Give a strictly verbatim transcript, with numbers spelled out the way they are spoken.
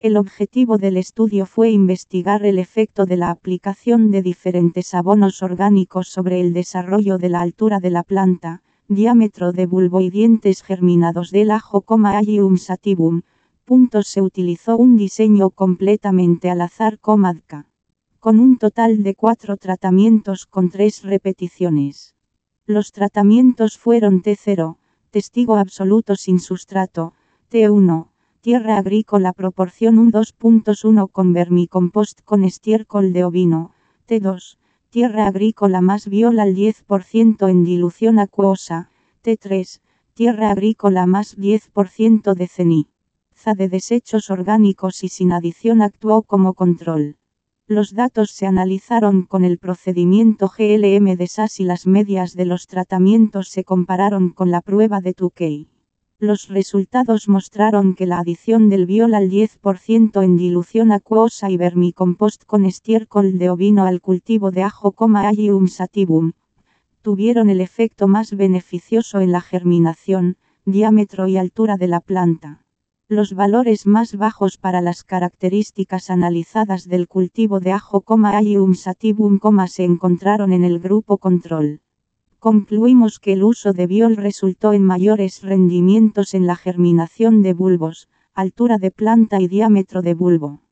El objetivo del estudio fue investigar el efecto de la aplicación de diferentes abonos orgánicos sobre el desarrollo de la altura de la planta, diámetro de bulbo y dientes germinados del ajo, Allium sativum. Se utilizó un diseño completamente al azar, ADCA, con un total de cuatro tratamientos con tres repeticiones. Los tratamientos fueron T cero, testigo absoluto sin sustrato; T uno, tierra agrícola proporción uno dos punto uno con vermicompost con estiércol de ovino; T dos, tierra agrícola más biol al diez por ciento en dilución acuosa; T tres, tierra agrícola más diez por ciento de ceniza de desechos orgánicos y sin adición actuó como control. Los datos se analizaron con el procedimiento G L M de S A S y las medias de los tratamientos se compararon con la prueba de Tukey. Los resultados mostraron que la adición del biol al diez por ciento en dilución acuosa y vermicompost con estiércol de ovino al cultivo de ajo, Allium sativum, tuvieron el efecto más beneficioso en la germinación, diámetro y altura de la planta. Los valores más bajos para las características analizadas del cultivo de ajo, Allium sativum, se encontraron en el grupo control. Concluimos que el uso de biol resultó en mayores rendimientos en la germinación de bulbos, altura de planta y diámetro de bulbo.